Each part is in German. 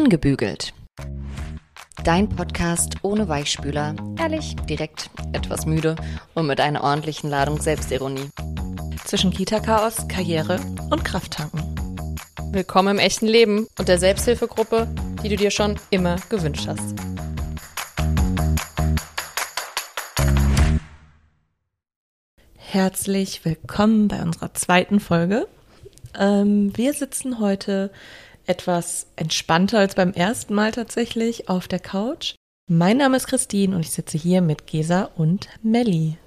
Ungebügelt. Dein Podcast ohne Weichspüler. Ehrlich, direkt, etwas müde und mit einer ordentlichen Ladung Selbstironie. Zwischen Kita-Chaos, Karriere und Krafttanken. Willkommen im echten Leben und der Selbsthilfegruppe, die du dir schon immer gewünscht hast. Herzlich willkommen bei unserer zweiten Folge. Wir sitzen heute etwas entspannter als beim ersten Mal tatsächlich auf der Couch. Mein Name ist Christine und ich sitze hier mit Gesa und Melli.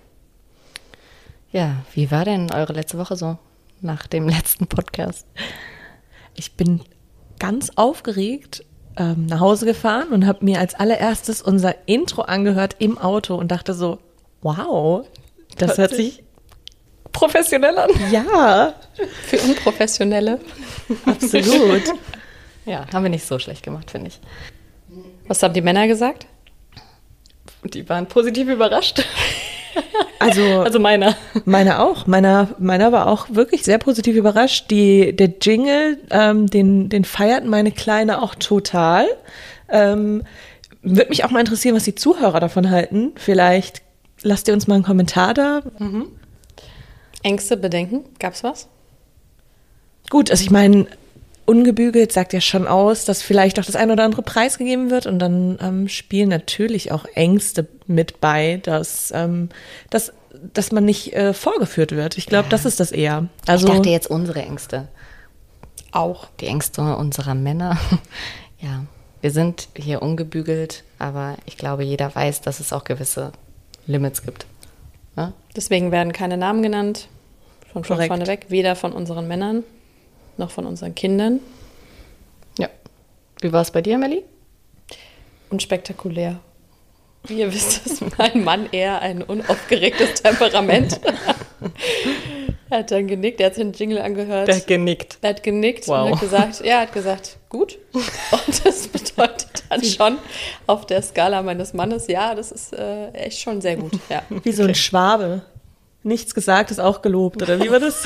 Ja, wie war denn eure letzte Woche so nach dem letzten Podcast? Ich bin ganz aufgeregt nach Hause gefahren und habe mir als allererstes unser Intro angehört im Auto und dachte so, wow, das hört sich professionell an. Ja. Für Unprofessionelle. Absolut. Ja, haben wir nicht so schlecht gemacht, finde ich. Was haben die Männer gesagt? Die waren positiv überrascht. Also meiner. Meiner auch. Meiner war auch wirklich sehr positiv überrascht. Der Jingle, den feierten meine Kleine auch total. Würde mich auch mal interessieren, was die Zuhörer davon halten. Vielleicht lasst ihr uns mal einen Kommentar da. Mhm. Ängste, Bedenken? Gab's was? Gut, also ich meine, ungebügelt sagt ja schon aus, dass vielleicht auch das ein oder andere preisgegeben wird und dann spielen natürlich auch Ängste mit bei, dass man nicht vorgeführt wird. Ich glaube, das ist das eher. Also, ich dachte jetzt unsere Ängste. Auch. Die Ängste unserer Männer. Ja, wir sind hier ungebügelt, aber ich glaube, jeder weiß, dass es auch gewisse Limits gibt. Ja? Deswegen werden keine Namen genannt, schon Korrekt. vorneweg, weder von unseren Männern noch von unseren Kindern. Ja. Wie war es bei dir, Melli? Unspektakulär. Wie ihr wisst, ist mein Mann eher ein unaufgeregtes Temperament. Er hat dann genickt, er hat sich den Jingle angehört. Der hat genickt. Er hat genickt Wow. und hat gesagt, gut. Und das bedeutet dann schon auf der Skala meines Mannes, ja, das ist echt schon sehr gut. Ja. wie so ein Schwabe. Nichts gesagt ist auch gelobt, oder wie war das?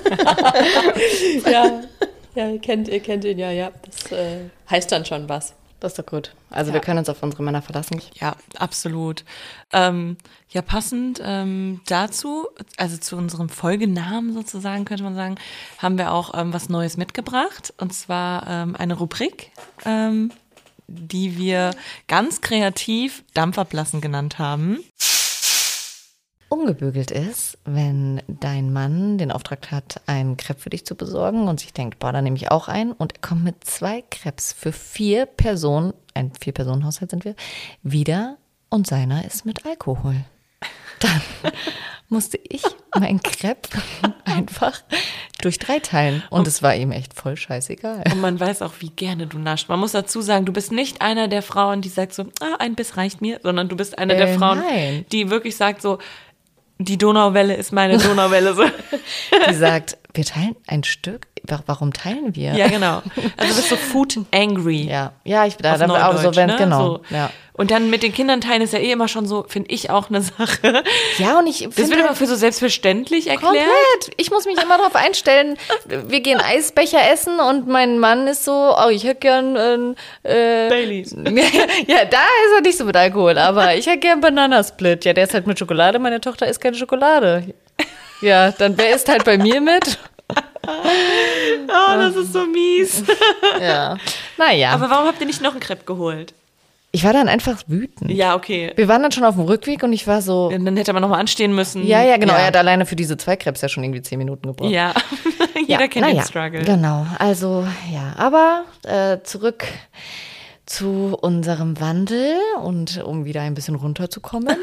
Ja, ihr kennt ihn ja. Das heißt dann schon was. Das ist doch gut. Also Ja. wir können uns auf unsere Männer verlassen. Ja, absolut. Passend dazu, also zu unserem Folgenamen sozusagen, könnte man sagen, haben wir auch was Neues mitgebracht. Und zwar eine Rubrik, die wir ganz kreativ Dampfablassen genannt haben. Ungebügelt ist, wenn dein Mann den Auftrag hat, einen Crepe für dich zu besorgen und sich denkt, boah, da nehme ich auch einen und er kommt mit 2 Crepes für 4 Personen, ein 4-Personen-Haushalt sind wir, wieder und seiner ist mit Alkohol. Dann musste ich mein Crepe einfach durch 3 teilen und es war ihm echt voll scheißegal. Und man weiß auch, wie gerne du nascht. Man muss dazu sagen, du bist nicht einer der Frauen, die sagt so, ein Biss reicht mir, sondern du bist eine der Frauen, nein. die wirklich sagt so, die Donauwelle ist meine Donauwelle. So. Die sagt, wir teilen ein Stück, warum teilen wir? Ja, genau. Also du bist so food angry. Ja, ich bin da Auf dann auch so, Neudeutsch, wenn, ne? genau. So. Ja. Und dann mit den Kindern teilen ist ja immer schon so, finde ich, auch eine Sache. Ja, und ich Das finde wird immer für so selbstverständlich erklärt. komplett. Ich muss mich immer darauf einstellen. Wir gehen Eisbecher essen und mein Mann ist so, oh, ich hätte gern Baileys. Ja, da ist er nicht so mit Alkohol, aber ich hätte gern Bananasplit. Ja, der ist halt mit Schokolade, meine Tochter isst keine Schokolade. Ja, dann wer isst halt bei mir mit? Oh, das ist so mies. Ja. Naja. Aber warum habt ihr nicht noch einen Crepe geholt? Ich war dann einfach wütend. Ja, okay. Wir waren dann schon auf dem Rückweg und ich war so, Dann hätte man nochmal anstehen müssen. ja, genau. Er hat alleine für diese 2 Crepes ja schon irgendwie 10 Minuten gebraucht. Ja, jeder kennt den Struggle. Genau, also ja, aber zurück zu unserem Wandel und um wieder ein bisschen runterzukommen,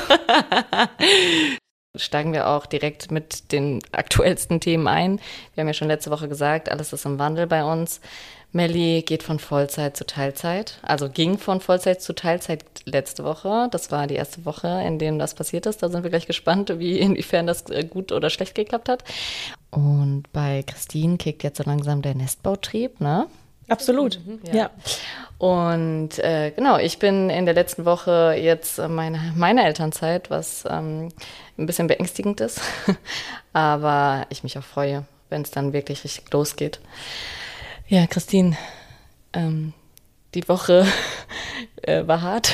steigen wir auch direkt mit den aktuellsten Themen ein. Wir haben ja schon letzte Woche gesagt, alles ist im Wandel bei uns. Melli geht von Vollzeit zu Teilzeit, also ging von Vollzeit zu Teilzeit letzte Woche. Das war die erste Woche, in der das passiert ist. Da sind wir gleich gespannt, inwiefern das gut oder schlecht geklappt hat. Und bei Christine kickt jetzt so langsam der Nestbautrieb, ne? Absolut, ja. Und genau, ich bin in der letzten Woche jetzt meine Elternzeit, was ein bisschen beängstigend ist, aber ich mich auch freue, wenn es dann wirklich richtig losgeht. Ja, Christine, Die Woche war hart.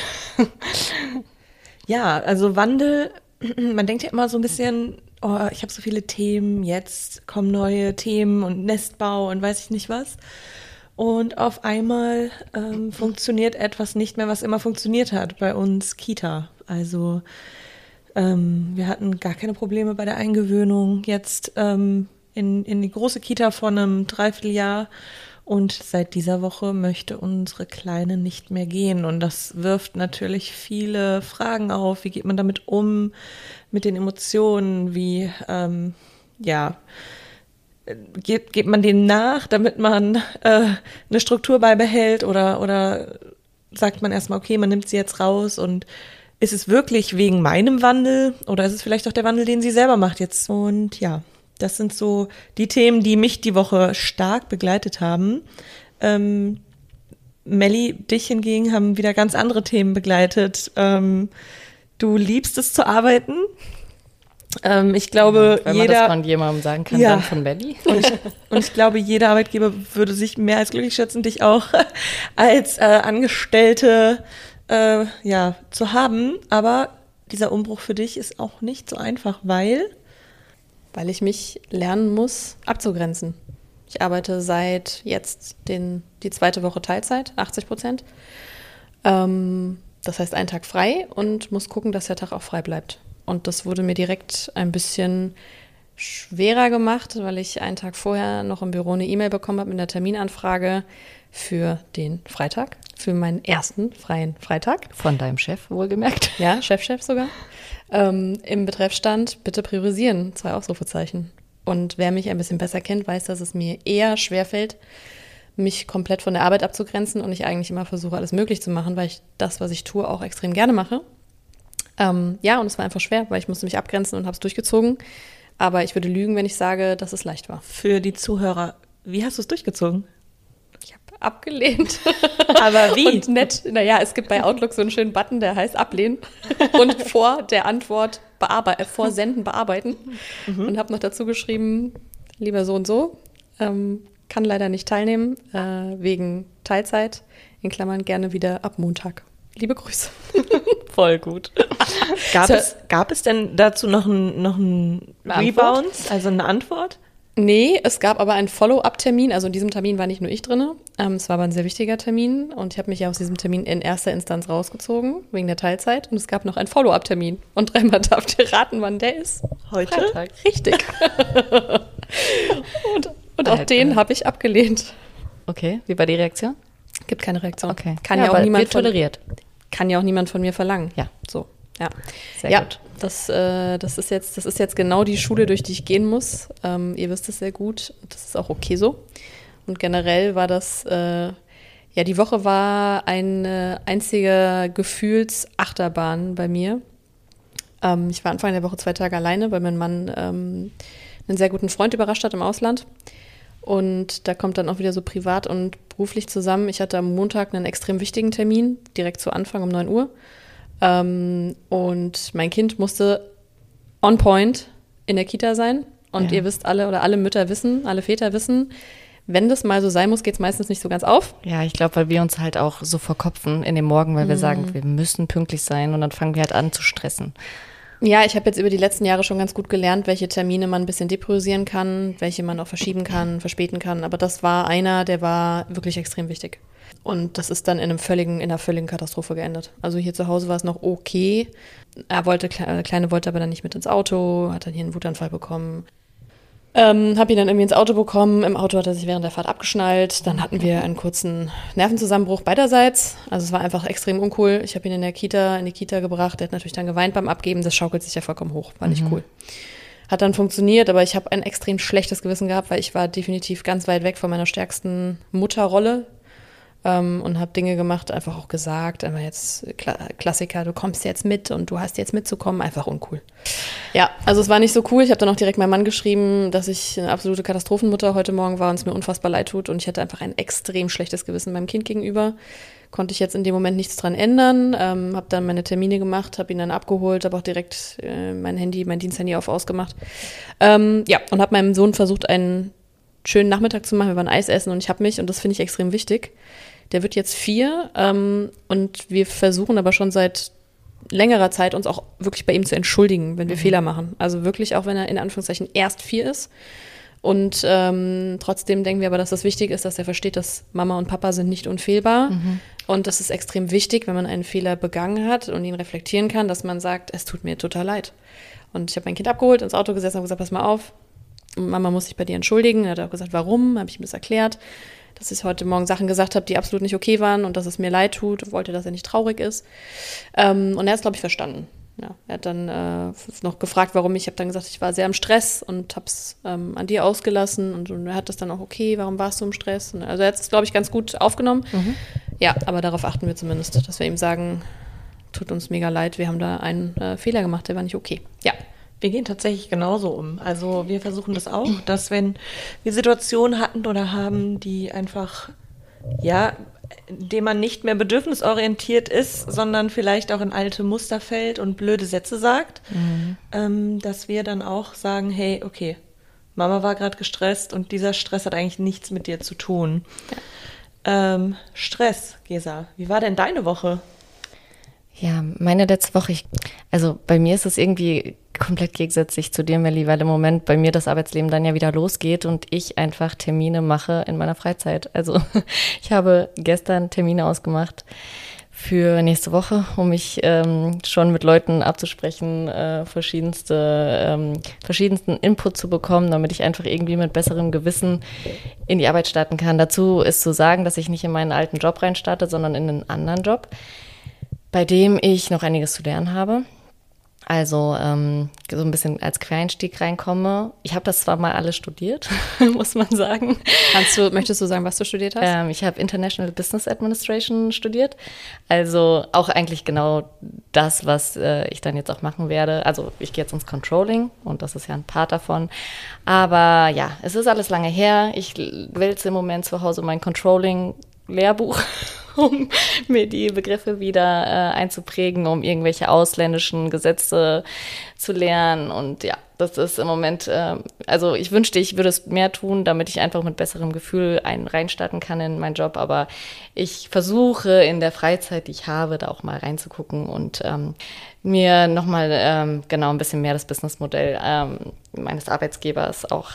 Ja, also Wandel, man denkt ja immer so ein bisschen, oh, ich habe so viele Themen, jetzt kommen neue Themen und Nestbau und weiß ich nicht was. Und auf einmal funktioniert etwas nicht mehr, was immer funktioniert hat, bei uns Kita. Also wir hatten gar keine Probleme bei der Eingewöhnung, jetzt in die große Kita vor einem Dreivierteljahr. Und seit dieser Woche möchte unsere Kleine nicht mehr gehen. Und das wirft natürlich viele Fragen auf. Wie geht man damit um, mit den Emotionen? Wie, geht man denen nach, damit man eine Struktur beibehält? Oder sagt man erstmal, okay, man nimmt sie jetzt raus und ist es wirklich wegen meinem Wandel? Oder ist es vielleicht auch der Wandel, den sie selber macht jetzt? Und ja, das sind so die Themen, die mich die Woche stark begleitet haben. Melli, dich hingegen haben wieder ganz andere Themen begleitet. Du liebst es zu arbeiten. Ich glaube, wenn man das von jemandem sagen kann, dann von Melli. Und ich glaube, jeder Arbeitgeber würde sich mehr als glücklich schätzen, dich auch als Angestellte zu haben. Aber dieser Umbruch für dich ist auch nicht so einfach, weil ich mich lernen muss, abzugrenzen. Ich arbeite seit jetzt die zweite Woche Teilzeit, 80%. Das heißt, einen Tag frei und muss gucken, dass der Tag auch frei bleibt. Und das wurde mir direkt ein bisschen schwerer gemacht, weil ich einen Tag vorher noch im Büro eine E-Mail bekommen habe mit einer Terminanfrage für den Freitag, für meinen ersten freien Freitag. Von deinem Chef, wohlgemerkt. Ja, Chef sogar. Im Betreff stand, bitte priorisieren, 2 Ausrufezeichen. Und wer mich ein bisschen besser kennt, weiß, dass es mir eher schwerfällt, mich komplett von der Arbeit abzugrenzen und ich eigentlich immer versuche, alles möglich zu machen, weil ich das, was ich tue, auch extrem gerne mache. Und es war einfach schwer, weil ich musste mich abgrenzen und habe es durchgezogen. Aber ich würde lügen, wenn ich sage, dass es leicht war. Für die Zuhörer, wie hast du es durchgezogen? Ich habe abgelehnt. Aber wie? Und nett, es gibt bei Outlook so einen schönen Button, der heißt Ablehnen. Und vor der Antwort vor Senden bearbeiten. Und habe noch dazu geschrieben, lieber so und so, kann leider nicht teilnehmen, wegen Teilzeit, in Klammern gerne wieder ab Montag. Liebe Grüße. Voll gut. Gab es denn dazu noch ein Rebound, also eine Antwort? Nee, es gab aber einen Follow-up-Termin. Also in diesem Termin war nicht nur ich drin. Es war aber ein sehr wichtiger Termin. Und ich habe mich ja aus diesem Termin in erster Instanz rausgezogen, wegen der Teilzeit. Und es gab noch einen Follow-up-Termin. Und dreimal darf ihr raten, wann der ist. Heute? Freitag. Richtig. und auch den habe ich abgelehnt. Okay, wie war die Reaktion? Gibt keine Reaktion. Okay. Kann ja auch niemand toleriert. Kann ja auch niemand von mir verlangen. Ja. So. Ja. Sehr gut. Das ist jetzt genau die Schule, durch die ich gehen muss. Ihr wisst es sehr gut. Das ist auch okay so. Und generell war das, die Woche war eine einzige Gefühlsachterbahn bei mir. Ich war Anfang der Woche 2 Tage alleine, weil mein Mann einen sehr guten Freund überrascht hat im Ausland. Und da kommt dann auch wieder so privat und beruflich zusammen. Ich hatte am Montag einen extrem wichtigen Termin, direkt zu Anfang um 9 Uhr. Und mein Kind musste on point in der Kita sein. Und ihr wisst alle, oder alle Mütter wissen, alle Väter wissen, wenn das mal so sein muss, geht es meistens nicht so ganz auf. Ja, ich glaube, weil wir uns halt auch so verkopfen in dem Morgen, weil wir sagen, wir müssen pünktlich sein und dann fangen wir halt an zu stressen. Ja, ich habe jetzt über die letzten Jahre schon ganz gut gelernt, welche Termine man ein bisschen depriorisieren kann, welche man auch verschieben kann, verspäten kann. Aber das war einer, der war wirklich extrem wichtig. Und das ist dann in einer völligen Katastrophe geendet. Also hier zu Hause war es noch okay. Kleine wollte aber dann nicht mit ins Auto, hat dann hier einen Wutanfall bekommen. Habe ihn dann irgendwie ins Auto bekommen. Im Auto hat er sich während der Fahrt abgeschnallt. Dann hatten wir einen kurzen Nervenzusammenbruch beiderseits. Also es war einfach extrem uncool. Ich habe ihn in die Kita gebracht. Der hat natürlich dann geweint beim Abgeben. Das schaukelt sich ja vollkommen hoch. War nicht cool. Hat dann funktioniert, aber ich habe ein extrem schlechtes Gewissen gehabt, weil ich war definitiv ganz weit weg von meiner stärksten Mutterrolle. Und habe Dinge gemacht, einfach auch gesagt, einfach jetzt Klassiker, du kommst jetzt mit und du hast jetzt mitzukommen, einfach uncool. Ja, also es war nicht so cool. Ich habe dann auch direkt meinem Mann geschrieben, dass ich eine absolute Katastrophenmutter heute Morgen war und es mir unfassbar leid tut und ich hatte einfach ein extrem schlechtes Gewissen meinem Kind gegenüber. Konnte ich jetzt in dem Moment nichts dran ändern, habe dann meine Termine gemacht, habe ihn dann abgeholt, habe auch direkt mein Diensthandy auf ausgemacht. Und habe meinem Sohn versucht, einen schönen Nachmittag zu machen. Wir waren Eis essen und ich habe mich, und das finde ich extrem wichtig, Der wird jetzt 4 und wir versuchen aber schon seit längerer Zeit uns auch wirklich bei ihm zu entschuldigen, wenn wir Fehler machen. Also wirklich auch, wenn er in Anführungszeichen erst 4 ist. Und trotzdem denken wir aber, dass das wichtig ist, dass er versteht, dass Mama und Papa sind nicht unfehlbar. Und das ist extrem wichtig, wenn man einen Fehler begangen hat und ihn reflektieren kann, dass man sagt, es tut mir total leid. Und ich habe mein Kind abgeholt, ins Auto gesessen und gesagt, pass mal auf, Mama muss sich bei dir entschuldigen. Er hat auch gesagt, warum, habe ich ihm das erklärt, dass ich heute Morgen Sachen gesagt habe, die absolut nicht okay waren und dass es mir leid tut und wollte, dass er nicht traurig ist. Und er hat es, glaube ich, verstanden. Ja, er hat dann noch gefragt, warum. Ich habe dann gesagt, ich war sehr im Stress und habe es an dir ausgelassen. Und er hat das dann auch, okay, warum warst du im Stress? Und also er hat es, glaube ich, ganz gut aufgenommen. Ja, aber darauf achten wir zumindest, dass wir ihm sagen, tut uns mega leid, wir haben da einen Fehler gemacht, der war nicht okay. Ja. Wir gehen tatsächlich genauso um. Also wir versuchen das auch, dass wenn wir Situationen hatten oder haben, die einfach, ja, in dem man nicht mehr bedürfnisorientiert ist, sondern vielleicht auch in alte Muster fällt und blöde Sätze sagt, dass wir dann auch sagen, hey, okay, Mama war gerade gestresst und dieser Stress hat eigentlich nichts mit dir zu tun. Ja. Stress, Gesa, wie war denn deine Woche? Ja, meine letzte Woche, also bei mir ist es irgendwie komplett gegensätzlich zu dir, Melli, weil im Moment bei mir das Arbeitsleben dann ja wieder losgeht und ich einfach Termine mache in meiner Freizeit. Also ich habe gestern Termine ausgemacht für nächste Woche, um mich schon mit Leuten abzusprechen, verschiedensten Input zu bekommen, damit ich einfach irgendwie mit besserem Gewissen in die Arbeit starten kann. Dazu ist zu sagen, dass ich nicht in meinen alten Job reinstarte, sondern in einen anderen Job, bei dem ich noch einiges zu lernen habe. Also so ein bisschen als Quereinstieg reinkomme. Ich habe das zwar mal alles studiert, muss man sagen. Möchtest du sagen, was du studiert hast? Ich habe International Business Administration studiert. Also auch eigentlich genau das, was ich dann jetzt auch machen werde. Also ich gehe jetzt ins Controlling und das ist ja ein Part davon. Aber ja, es ist alles lange her. Ich wälze im Moment zu Hause mein Controlling-Lehrbuch, um mir die Begriffe wieder einzuprägen, um irgendwelche ausländischen Gesetze zu lernen. Und ja, das ist im Moment, also ich wünschte, ich würde es mehr tun, damit ich einfach mit besserem Gefühl reinstarten kann in meinen Job. Aber ich versuche in der Freizeit, die ich habe, da auch mal reinzugucken und mir nochmal genau ein bisschen mehr das Businessmodell meines Arbeitgebers auch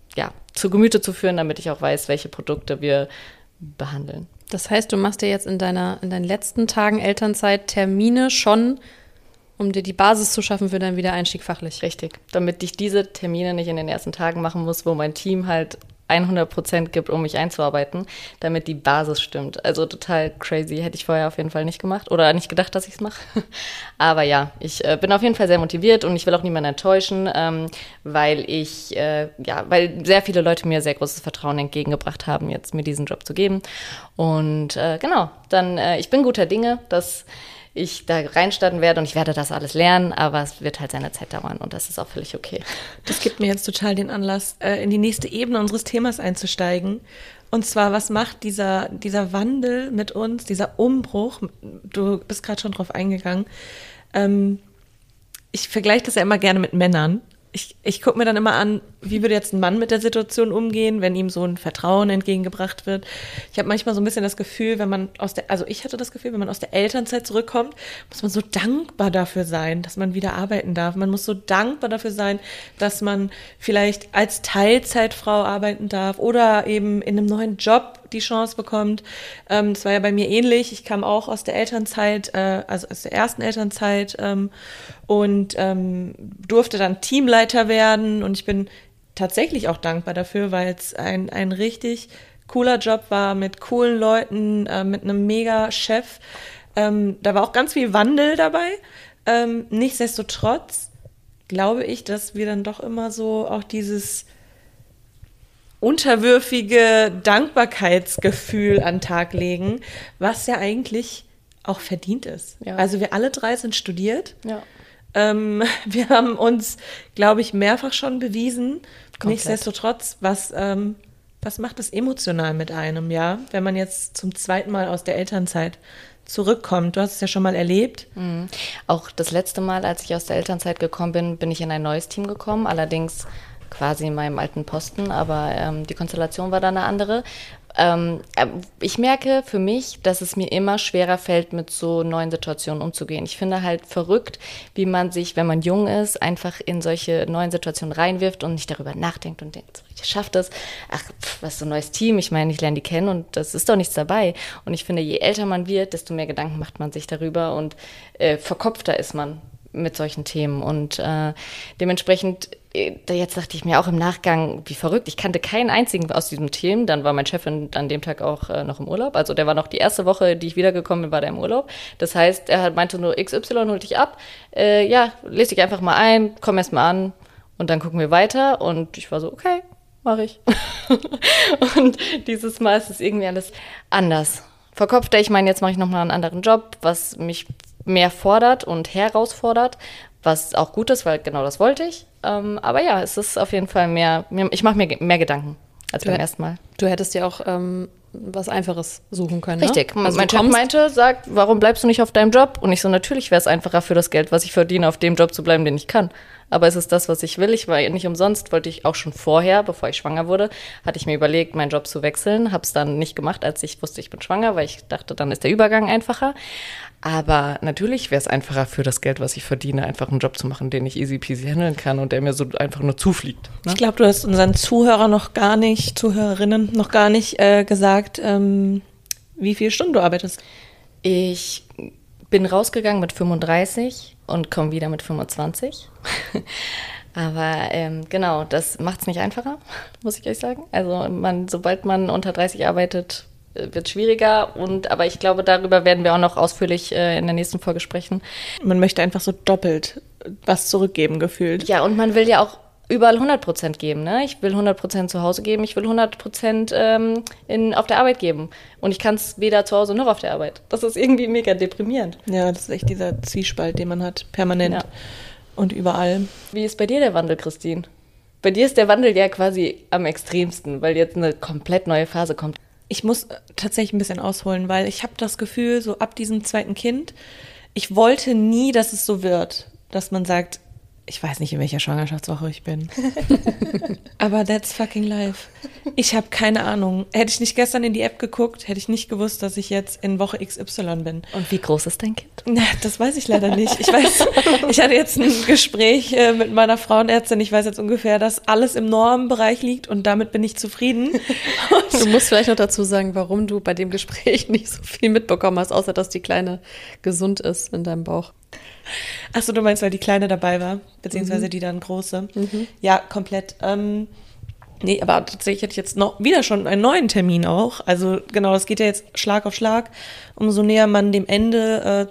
zu Gemüte zu führen, damit ich auch weiß, welche Produkte wir behandeln. Das heißt, du machst dir jetzt in deinen letzten Tagen Elternzeit Termine schon, um dir die Basis zu schaffen für deinen Wiedereinstieg fachlich. Richtig, damit ich diese Termine nicht in den ersten Tagen machen muss, wo mein Team halt 100% gibt, um mich einzuarbeiten, damit die Basis stimmt. Also total crazy, hätte ich vorher auf jeden Fall nicht gemacht oder nicht gedacht, dass ich es mache. Aber ja, ich bin auf jeden Fall sehr motiviert und ich will auch niemanden enttäuschen, weil weil sehr viele Leute mir sehr großes Vertrauen entgegengebracht haben, jetzt mir diesen Job zu geben. Und genau, dann ich bin guter Dinge, dass ich da reinstarten werde und ich werde das alles lernen, aber es wird halt seine Zeit dauern und das ist auch völlig okay. Das gibt mir jetzt total den Anlass, in die nächste Ebene unseres Themas einzusteigen. Und zwar, was macht dieser Wandel mit uns, dieser Umbruch? Du bist gerade schon drauf eingegangen. Ich vergleiche das ja immer gerne mit Männern. Ich gucke mir dann immer an, wie würde jetzt ein Mann mit der Situation umgehen, wenn ihm so ein Vertrauen entgegengebracht wird. Ich habe manchmal so ein bisschen das Gefühl, wenn man aus der Elternzeit zurückkommt, muss man so dankbar dafür sein, dass man wieder arbeiten darf. Man muss so dankbar dafür sein, dass man vielleicht als Teilzeitfrau arbeiten darf oder eben in einem neuen Job die Chance bekommt. Das war ja bei mir ähnlich. Ich kam auch aus der Elternzeit, also aus der ersten Elternzeit und durfte dann Teamleiter werden und ich bin tatsächlich auch dankbar dafür, weil es ein richtig cooler Job war mit coolen Leuten, mit einem mega Chef. Da war auch ganz viel Wandel dabei. Nichtsdestotrotz glaube ich, dass wir dann doch immer so auch dieses unterwürfige Dankbarkeitsgefühl an den Tag legen, was ja eigentlich auch verdient ist. Ja. Also wir alle 3 sind studiert. Ja. Wir haben uns, glaube ich, mehrfach schon bewiesen. Komplett. Nichtsdestotrotz, was macht das emotional mit einem, ja? Wenn man jetzt zum 2. Mal aus der Elternzeit zurückkommt. Du hast es ja schon mal erlebt. Auch das letzte Mal, als ich aus der Elternzeit gekommen bin, bin ich in ein neues Team gekommen. Allerdings quasi in meinem alten Posten, aber die Konstellation war dann eine andere. Ich merke für mich, dass es mir immer schwerer fällt, mit so neuen Situationen umzugehen. Ich finde halt verrückt, wie man sich, wenn man jung ist, einfach in solche neuen Situationen reinwirft und nicht darüber nachdenkt und denkt, ich schaffe das. Ach, was ist so ein neues Team? Ich meine, ich lerne die kennen und das ist doch nichts dabei. Und ich finde, je älter man wird, desto mehr Gedanken macht man sich darüber und verkopfter ist man mit solchen Themen. Und dementsprechend, jetzt dachte ich mir auch im Nachgang, wie verrückt. Ich kannte keinen einzigen aus diesem Team. Dann war mein Chef an dem Tag auch noch im Urlaub. Also der war noch die erste Woche, die ich wiedergekommen bin, war der im Urlaub. Das heißt, er meinte nur, XY holt dich ab. Ja, lese dich einfach mal ein, komm erst mal an und dann gucken wir weiter. Und ich war so, okay, mache ich. Und dieses Mal ist es irgendwie alles anders. Verkopfter, ich meine, jetzt mache ich nochmal einen anderen Job, was mich mehr fordert und herausfordert, was auch gut ist, weil genau das wollte ich. Aber ja, es ist auf jeden Fall ich mache mir mehr Gedanken als beim ersten Mal. Du hättest ja auch was Einfaches suchen können, Richtig. Ne? Also mein Chef sagt, warum bleibst du nicht auf deinem Job? Und ich so, natürlich wäre es einfacher für das Geld, was ich verdiene, auf dem Job zu bleiben, den ich kann. Aber es ist das, was ich will. Ich war nicht umsonst, wollte ich auch schon vorher, bevor ich schwanger wurde, hatte ich mir überlegt, meinen Job zu wechseln. Habe es dann nicht gemacht, als ich wusste, ich bin schwanger, weil ich dachte, dann ist der Übergang einfacher. Aber natürlich wäre es einfacher für das Geld, was ich verdiene, einfach einen Job zu machen, den ich easy peasy handeln kann und der mir so einfach nur zufliegt. Ne? Ich glaube, du hast unseren Zuhörerinnen noch gar nicht gesagt, wie viele Stunden du arbeitest. Ich bin rausgegangen mit 35 und komme wieder mit 25. Aber genau, das macht es nicht einfacher, muss ich euch sagen. Also sobald man unter 30 arbeitet, wird schwieriger. Aber ich glaube, darüber werden wir auch noch ausführlich in der nächsten Folge sprechen. Man möchte einfach so doppelt was zurückgeben, gefühlt. Ja, und man will ja auch überall 100% geben. Ne? Ich will 100% zu Hause geben, ich will 100% auf der Arbeit geben. Und ich kann es weder zu Hause noch auf der Arbeit. Das ist irgendwie mega deprimierend. Ja, das ist echt dieser Zwiespalt, den man hat, permanent und überall. Wie ist bei dir der Wandel, Christine? Bei dir ist der Wandel ja quasi am extremsten, weil jetzt eine komplett neue Phase kommt. Ich muss tatsächlich ein bisschen ausholen, weil ich habe das Gefühl, so ab diesem zweiten Kind, ich wollte nie, dass es so wird, dass man sagt, ich weiß nicht, in welcher Schwangerschaftswoche ich bin. Aber that's fucking life. Ich habe keine Ahnung. Hätte ich nicht gestern in die App geguckt, hätte ich nicht gewusst, dass ich jetzt in Woche XY bin. Und wie groß ist dein Kind? Na, das weiß ich leider nicht. Ich hatte jetzt ein Gespräch mit meiner Frauenärztin. Ich weiß jetzt ungefähr, dass alles im Normbereich liegt und damit bin ich zufrieden. Du musst vielleicht noch dazu sagen, warum du bei dem Gespräch nicht so viel mitbekommen hast, außer dass die Kleine gesund ist in deinem Bauch. Achso, du meinst, weil die Kleine dabei war, beziehungsweise die dann große. Ja, komplett. Nee, aber tatsächlich hätte ich jetzt noch wieder schon einen neuen Termin auch. Also genau, das geht ja jetzt Schlag auf Schlag. Umso näher man dem Ende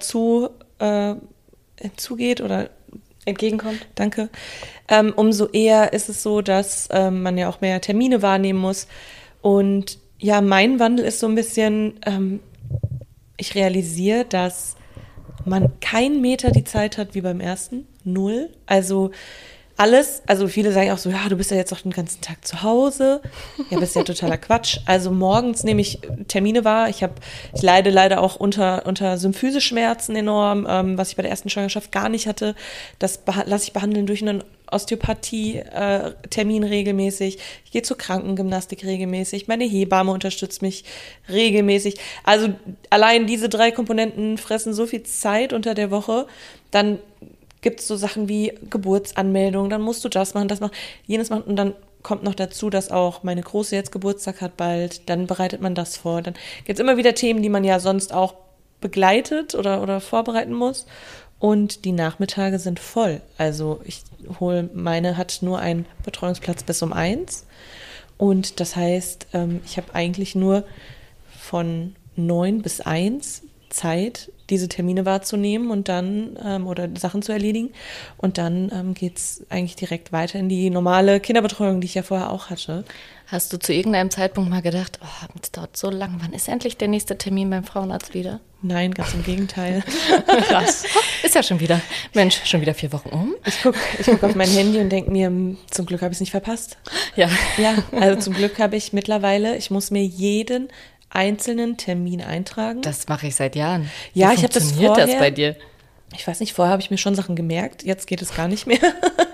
zugeht oder entgegenkommt. Danke. Umso eher ist es so, dass man ja auch mehr Termine wahrnehmen muss. Und ja, mein Wandel ist so ein bisschen, ich realisiere, dass man keinen Meter die Zeit hat wie beim ersten. 0. Also alles, also viele sagen auch so, ja, du bist ja jetzt auch den ganzen Tag zu Hause. Ja, das ist ja totaler Quatsch. Also morgens nehme ich Termine wahr. Ich leide leider auch unter Symphyseschmerzen enorm, was ich bei der ersten Schwangerschaft gar nicht hatte. Das lasse ich behandeln durch einen Osteopathie-Termin regelmäßig. Ich gehe zur Krankengymnastik regelmäßig. Meine Hebamme unterstützt mich regelmäßig. Also allein diese 3 Komponenten fressen so viel Zeit unter der Woche. Dann gibt es so Sachen wie Geburtsanmeldung, dann musst du das machen, jenes machen und dann kommt noch dazu, dass auch meine Große jetzt Geburtstag hat bald, dann bereitet man das vor. Dann gibt es immer wieder Themen, die man ja sonst auch begleitet oder vorbereiten muss und die Nachmittage sind voll. Also meine hat nur einen Betreuungsplatz bis um 1 und das heißt, ich habe eigentlich nur von 9 bis 1 Zeit, diese Termine wahrzunehmen und dann oder Sachen zu erledigen. Und dann geht's eigentlich direkt weiter in die normale Kinderbetreuung, die ich ja vorher auch hatte. Hast du zu irgendeinem Zeitpunkt mal gedacht, oh, das dauert so lang, wann ist endlich der nächste Termin beim Frauenarzt wieder? Nein, ganz im Gegenteil. Krass. Ist ja schon wieder, Mensch, schon wieder 4 Wochen um. Ich guck auf mein Handy und denke mir, zum Glück habe ich es nicht verpasst. Ja. Ja, also zum Glück habe ich mittlerweile, ich muss mir jeden einzelnen Termin eintragen. Das mache ich seit Jahren. Ja, Wie ich habe das funktioniert vorher. das bei dir? Ich weiß nicht, vorher habe ich mir schon Sachen gemerkt, jetzt geht es gar nicht mehr.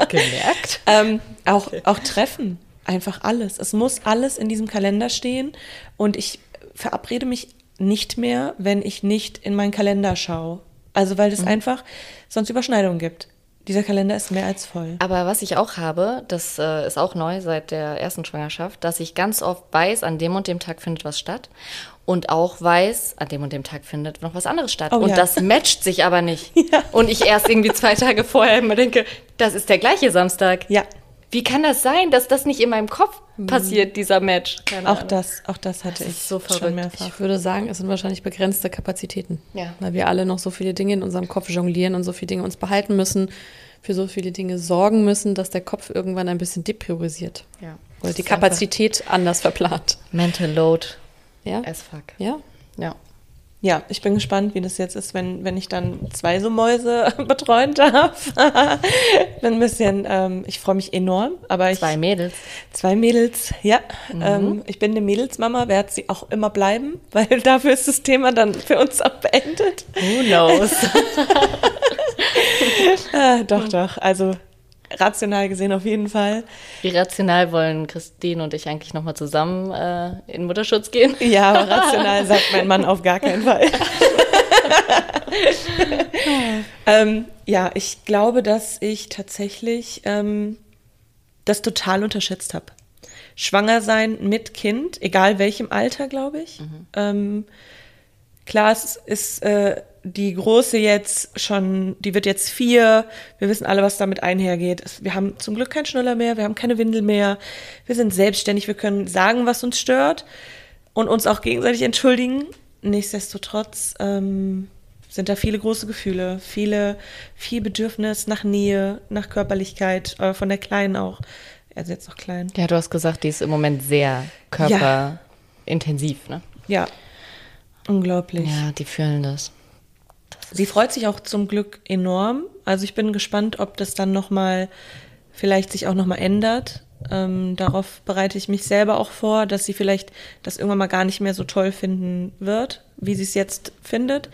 Gemerkt. Auch Treffen, einfach alles. Es muss alles in diesem Kalender stehen und ich verabrede mich nicht mehr, wenn ich nicht in meinen Kalender schaue. Also weil es einfach sonst Überschneidungen gibt. Dieser Kalender ist mehr als voll. Aber was ich auch habe, das ist auch neu seit der ersten Schwangerschaft, dass ich ganz oft weiß, an dem und dem Tag findet was statt und auch weiß, an dem und dem Tag findet noch was anderes statt. Und das matcht sich aber nicht. Ja. Und ich erst irgendwie 2 Tage vorher immer denke, das ist der gleiche Samstag. Ja. Wie kann das sein, dass das nicht in meinem Kopf passiert, dieser Match? Keine Ahnung. Auch das hatte ich so verrückt. schon mehrfach. Ich würde sagen, es sind wahrscheinlich begrenzte Kapazitäten. Ja. Weil wir alle noch so viele Dinge in unserem Kopf jonglieren und so viele Dinge uns behalten müssen, für so viele Dinge sorgen müssen, dass der Kopf irgendwann ein bisschen depriorisiert. Ja. Oder die Kapazität anders verplant. Mental Load Ja? as fuck. Ja? Ja. Ja, ich bin gespannt, wie das jetzt ist, wenn ich dann 2 so Mäuse betreuen darf. Bin ein bisschen, ich freue mich enorm. Aber 2 Mädels. 2 Mädels, ja. Ich bin eine Mädelsmama, werde sie auch immer bleiben, weil dafür ist das Thema dann für uns auch beendet. Who knows? Doch. Also rational gesehen auf jeden Fall. Wie rational wollen Christine und ich eigentlich nochmal zusammen in Mutterschutz gehen? Ja, aber rational sagt mein Mann auf gar keinen Fall. Ja, ich glaube, dass ich tatsächlich das total unterschätzt habe. Schwanger sein mit Kind, egal welchem Alter, glaube ich. Klar, es ist die Große jetzt schon, die wird jetzt 4. Wir wissen alle, was damit einhergeht. Wir haben zum Glück keinen Schnuller mehr, wir haben keine Windel mehr. Wir sind selbstständig, wir können sagen, was uns stört und uns auch gegenseitig entschuldigen. Nichtsdestotrotz sind da viele große Gefühle, viel Bedürfnis nach Nähe, nach Körperlichkeit, von der Kleinen auch. Also jetzt noch klein. Ja, du hast gesagt, die ist im Moment sehr körperintensiv, ne? Ja, unglaublich. Ja, die fühlen das. Sie freut sich auch zum Glück enorm. Also ich bin gespannt, ob das dann vielleicht sich auch nochmal ändert. Darauf bereite ich mich selber auch vor, dass sie vielleicht das irgendwann mal gar nicht mehr so toll finden wird, wie sie es jetzt findet.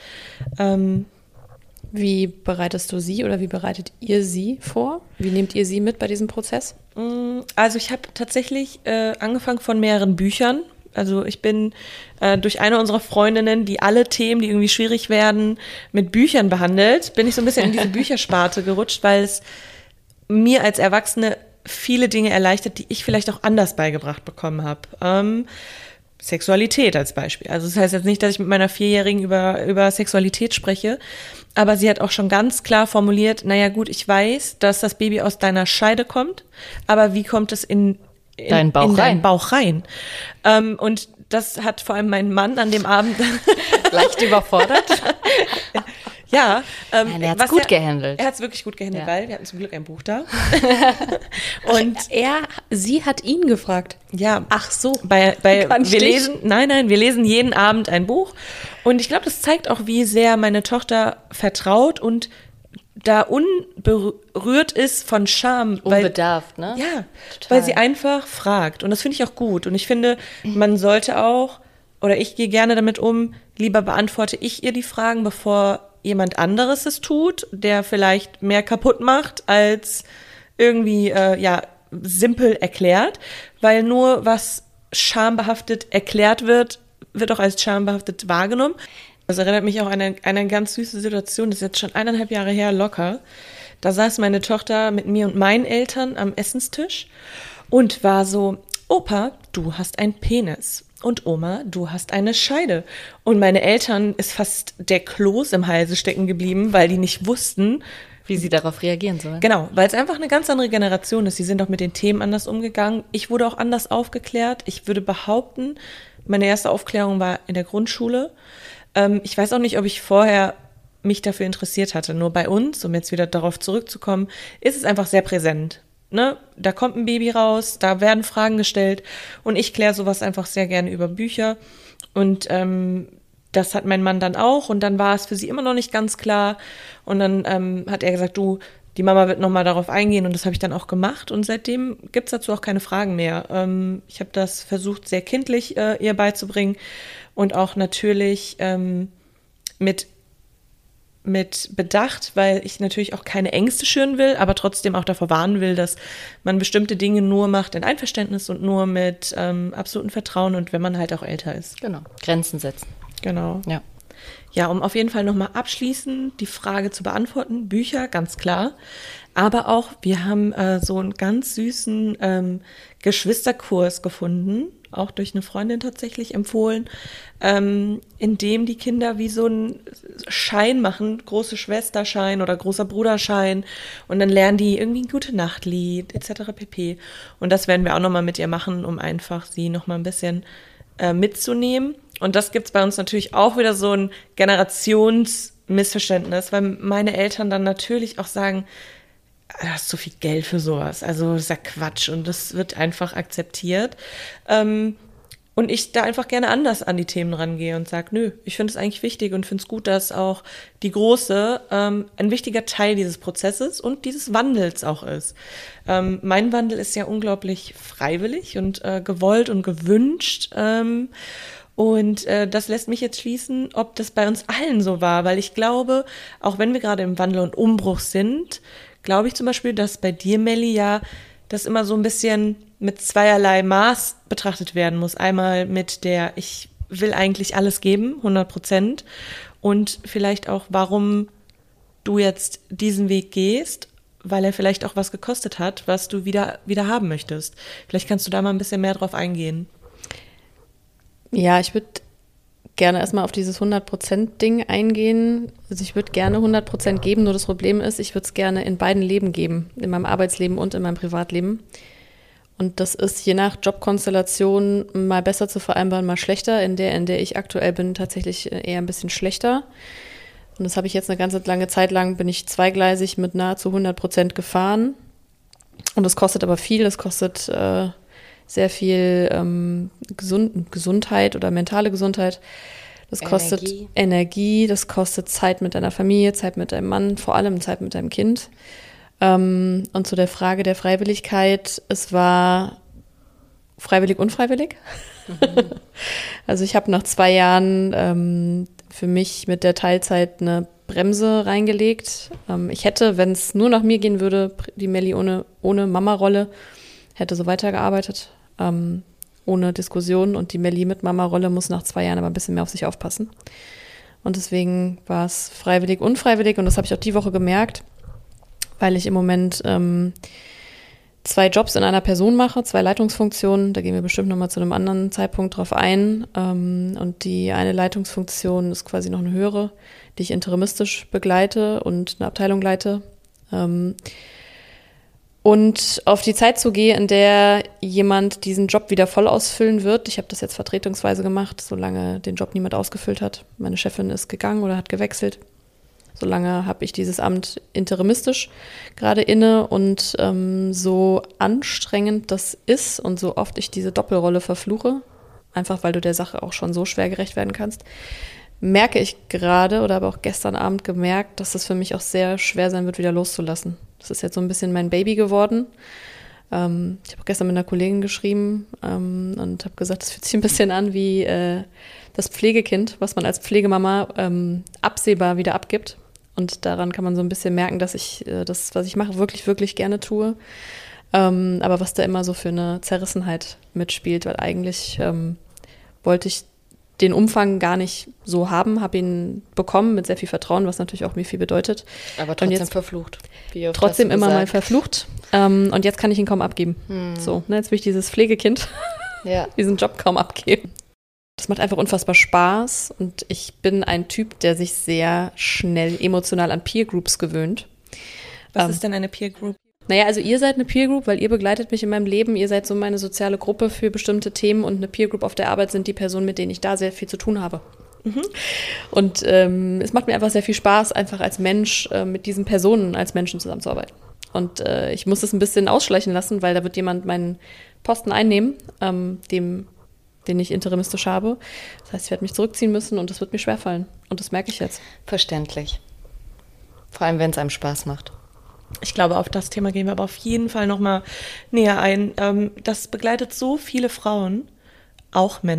Wie bereitest du sie oder wie bereitet ihr sie vor? Wie nehmt ihr sie mit bei diesem Prozess? Also ich habe tatsächlich angefangen von mehreren Büchern. Also ich bin durch eine unserer Freundinnen, die alle Themen, die irgendwie schwierig werden, mit Büchern behandelt, bin ich so ein bisschen in diese Büchersparte gerutscht, weil es mir als Erwachsene viele Dinge erleichtert, die ich vielleicht auch anders beigebracht bekommen habe. Sexualität als Beispiel. Also das heißt jetzt nicht, dass ich mit meiner 4-Jährigen über Sexualität spreche, aber sie hat auch schon ganz klar formuliert, naja gut, ich weiß, dass das Baby aus deiner Scheide kommt, aber wie kommt es in deinen Bauch rein. Und das hat vor allem mein Mann an dem Abend leicht überfordert. Ja. Nein, er hat es gut gehandelt. Er hat es wirklich gut gehandelt, weil wir hatten zum Glück ein Buch da. Und sie hat ihn gefragt. Ja. Ach so. Wir lesen jeden Abend ein Buch. Und ich glaube, das zeigt auch, wie sehr meine Tochter vertraut und da unberührt ist von Scham. Unbedarft, ne? Ja, total. Weil sie einfach fragt. Und das finde ich auch gut. Und ich finde, man sollte auch, oder ich gehe gerne damit um, lieber beantworte ich ihr die Fragen, bevor jemand anderes es tut, der vielleicht mehr kaputt macht, als irgendwie, simpel erklärt. Weil nur was schambehaftet erklärt wird, wird auch als schambehaftet wahrgenommen. Das erinnert mich auch an eine ganz süße Situation, das ist jetzt schon 1,5 Jahre her, locker. Da saß meine Tochter mit mir und meinen Eltern am Essenstisch und war so, Opa, du hast einen Penis. Und Oma, du hast eine Scheide. Und meine Eltern ist fast der Kloß im Halse stecken geblieben, weil die nicht wussten, wie sie darauf reagieren sollen. Genau, weil es einfach eine ganz andere Generation ist. Sie sind auch mit den Themen anders umgegangen. Ich wurde auch anders aufgeklärt. Ich würde behaupten, meine erste Aufklärung war in der Grundschule. Ich weiß auch nicht, ob ich vorher mich dafür interessiert hatte. Nur bei uns, um jetzt wieder darauf zurückzukommen, ist es einfach sehr präsent. Ne? Da kommt ein Baby raus, da werden Fragen gestellt und ich kläre sowas einfach sehr gerne über Bücher. Und das hat mein Mann dann auch und dann war es für sie immer noch nicht ganz klar. Und dann hat er gesagt, du, die Mama wird nochmal darauf eingehen und das habe ich dann auch gemacht. Und seitdem gibt es dazu auch keine Fragen mehr. Ich habe das versucht, sehr kindlich ihr beizubringen. Und auch natürlich mit mit Bedacht, weil ich natürlich auch keine Ängste schüren will, aber trotzdem auch davor warnen will, dass man bestimmte Dinge nur macht in Einverständnis und nur mit absolutem Vertrauen und wenn man halt auch älter ist. Genau, Grenzen setzen. Genau. Ja. Ja, um auf jeden Fall nochmal abschließend die Frage zu beantworten, Bücher, ganz klar. Aber auch, wir haben so einen ganz süßen Geschwisterkurs gefunden, auch durch eine Freundin tatsächlich empfohlen, in dem die Kinder wie so einen Schein machen, große Schwesterschein oder großer Bruderschein und dann lernen die irgendwie ein Gute-Nacht-Lied etc. pp. Und das werden wir auch nochmal mit ihr machen, um einfach sie nochmal ein bisschen mitzunehmen. Und das gibt's bei uns natürlich auch wieder so ein Generationsmissverständnis, weil meine Eltern dann natürlich auch sagen, du hast so viel Geld für sowas, also das ist ja Quatsch und das wird einfach akzeptiert. Und ich da einfach gerne anders an die Themen rangehe und sage, nö, ich finde es eigentlich wichtig und finde es gut, dass auch die Große ein wichtiger Teil dieses Prozesses und dieses Wandels auch ist. Mein Wandel ist ja unglaublich freiwillig und gewollt und gewünscht. Und das lässt mich jetzt schließen, ob das bei uns allen so war, weil ich glaube, auch wenn wir gerade im Wandel und Umbruch sind, glaube ich zum Beispiel, dass bei dir, Melli, ja das immer so ein bisschen mit zweierlei Maß betrachtet werden muss. Einmal mit der, ich will eigentlich alles geben, 100%. Und vielleicht auch, warum du jetzt diesen Weg gehst, weil er vielleicht auch was gekostet hat, was du wieder haben möchtest. Vielleicht kannst du da mal ein bisschen mehr drauf eingehen. Ja, ich würde gerne erstmal auf dieses 100%-Ding eingehen. Also ich würde gerne 100% geben, nur das Problem ist, ich würde es gerne in beiden Leben geben, in meinem Arbeitsleben und in meinem Privatleben. Und das ist je nach Jobkonstellation mal besser zu vereinbaren, mal schlechter. In der ich aktuell bin, tatsächlich eher ein bisschen schlechter. Und das habe ich jetzt eine ganze lange Zeit lang, bin ich zweigleisig mit nahezu 100% gefahren. Und das kostet aber viel, das kostet sehr viel Gesundheit oder mentale Gesundheit. Das kostet Energie, das kostet Zeit mit deiner Familie, Zeit mit deinem Mann, vor allem Zeit mit deinem Kind. Und zu der Frage der Freiwilligkeit, es war freiwillig, unfreiwillig. Also ich habe nach 2 Jahren für mich mit der Teilzeit eine Bremse reingelegt. Ich hätte, wenn es nur nach mir gehen würde, die Melli ohne Mama-Rolle, hätte so weitergearbeitet, ohne Diskussion. Und die Melli mit Mama-Rolle muss nach 2 Jahren aber ein bisschen mehr auf sich aufpassen. Und deswegen war es freiwillig, unfreiwillig. Und das habe ich auch die Woche gemerkt, weil ich im Moment 2 Jobs in einer Person mache, 2 Leitungsfunktionen. Da gehen wir bestimmt nochmal zu einem anderen Zeitpunkt drauf ein. Und die eine Leitungsfunktion ist quasi noch eine höhere, die ich interimistisch begleite und eine Abteilung leite. Und auf die Zeit zugehe, in der jemand diesen Job wieder voll ausfüllen wird. Ich habe das jetzt vertretungsweise gemacht, solange den Job niemand ausgefüllt hat. Meine Chefin ist gegangen oder hat gewechselt. Solange habe ich dieses Amt interimistisch gerade inne. Und so anstrengend das ist und so oft ich diese Doppelrolle verfluche, einfach weil du der Sache auch schon so schwer gerecht werden kannst, merke ich gerade oder habe auch gestern Abend gemerkt, dass es für mich auch sehr schwer sein wird, wieder loszulassen. Das ist jetzt so ein bisschen mein Baby geworden. Ich habe auch gestern mit einer Kollegin geschrieben und habe gesagt, es fühlt sich ein bisschen an wie das Pflegekind, was man als Pflegemama absehbar wieder abgibt. Und daran kann man so ein bisschen merken, dass ich das, was ich mache, wirklich, wirklich gerne tue. Aber was da immer so für eine Zerrissenheit mitspielt, weil eigentlich wollte ich den Umfang gar nicht so haben, habe ihn bekommen mit sehr viel Vertrauen, was natürlich auch mir viel bedeutet. Aber trotzdem jetzt verflucht. Trotzdem immer mal verflucht. Und jetzt kann ich ihn kaum abgeben. So, ne, jetzt will ich dieses Pflegekind, diesen Job kaum abgeben. Das macht einfach unfassbar Spaß und ich bin ein Typ, der sich sehr schnell emotional an Peer Groups gewöhnt. Was ist denn eine Peer Group? Naja, also ihr seid eine Peer Group, weil ihr begleitet mich in meinem Leben. Ihr seid so meine soziale Gruppe für bestimmte Themen und eine Peer Group auf der Arbeit sind die Personen, mit denen ich da sehr viel zu tun habe. Und es macht mir einfach sehr viel Spaß, einfach als Mensch mit diesen Personen als Menschen zusammenzuarbeiten. Und ich muss das ein bisschen ausschleichen lassen, weil da wird jemand meinen Posten einnehmen, den ich interimistisch habe. Das heißt, ich werde mich zurückziehen müssen und das wird mir schwerfallen. Und das merke ich jetzt. Verständlich. Vor allem, wenn es einem Spaß macht. Ich glaube, auf das Thema gehen wir aber auf jeden Fall nochmal näher ein. Das begleitet so viele Frauen, auch Männer,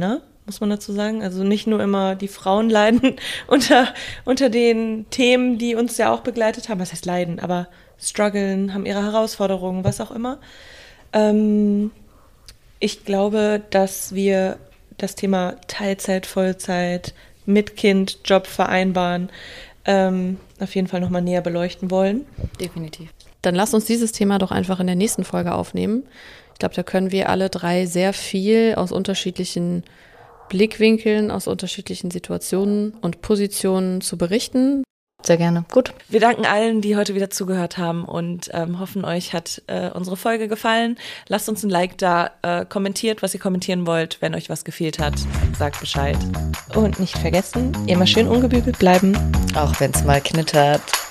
muss man dazu sagen. Also nicht nur immer die Frauen leiden unter den Themen, die uns ja auch begleitet haben. Was heißt leiden? Aber strugglen, haben ihre Herausforderungen, was auch immer. Ich glaube, dass wir das Thema Teilzeit, Vollzeit, mit Kind, Job vereinbaren, auf jeden Fall nochmal näher beleuchten wollen. Definitiv. Dann lasst uns dieses Thema doch einfach in der nächsten Folge aufnehmen. Ich glaube, da können wir alle drei sehr viel aus unterschiedlichen Blickwinkeln, aus unterschiedlichen Situationen und Positionen zu berichten. Sehr gerne. Gut. Wir danken allen, die heute wieder zugehört haben und hoffen, euch hat unsere Folge gefallen. Lasst uns ein Like da, kommentiert, was ihr kommentieren wollt. Wenn euch was gefehlt hat, sagt Bescheid. Und nicht vergessen, immer schön ungebügelt bleiben. Auch wenn es mal knittert.